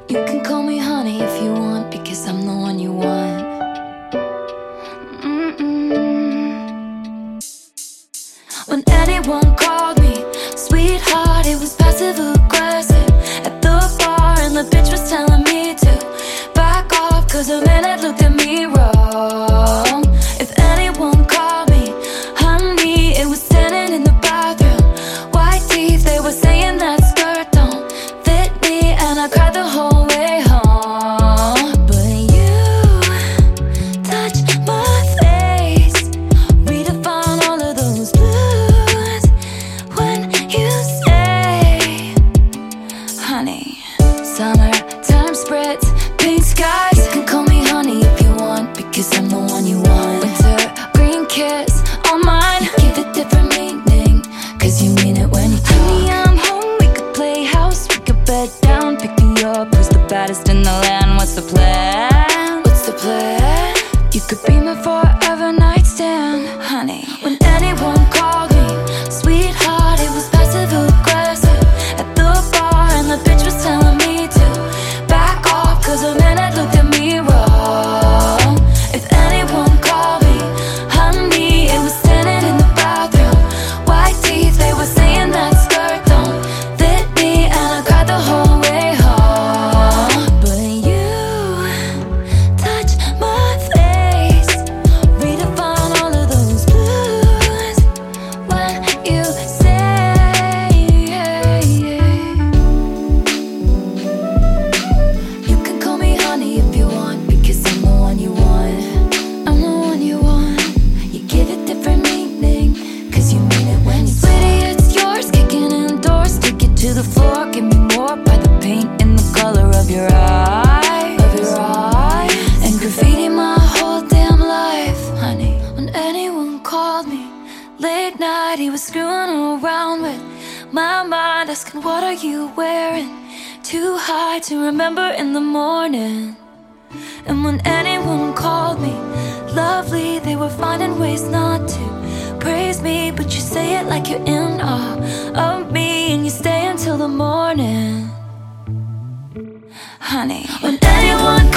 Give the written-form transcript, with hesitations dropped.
You can call me honey if you want, because I'm the one you want. When anyone called me sweetheart, it was passive aggressive. At the bar and the bitch was telling me to back off, cause a man had looked at me wrong. If anyone called me honey, it was standing in the bathroom. White teeth, they were saying that skirt don't fit me, and I cried the whole way home. But you touch my face, redefine all of those blues when you say honey. Summertime spritz, pink skies. You can call me honey if you want, because I'm the one you want. Winter green kiss on mine, give it different meaning, cause you mean it when you talk. Honey, I'm home, we could play house, we could bed down, pick me up. Who's the baddest in the land? What's the plan? What's the plan? You could be my forever nightstand, honey. When anyone called me sweetheart, it was passive aggressive. At the bar and the bitch was telling me to back off, cause a man had looked at me wrong. If anyone called me honey, it was standing in the bathroom. White teeth, they were saying that skirt don't fit me, and I cried the whole way home. But you touch my face, redefine all of those blues when you say you can call me honey if you want, because I'm the one you want. I'm the one you want. You give it different meaning, cause you mean it when you say. Sweetie, it's yours, kicking indoors, take it to the floor. Give me more by the paint and the color of your eyes, and graffiti my whole damn life, honey. When anyone called me late night, he was screwing around with my mind, asking what are you wearing, too high to remember in the morning. And when anyone called me lovely, they were finding ways not to praise me, but you say it like you're in awe of me, and you stay until the morning, honey. When anyone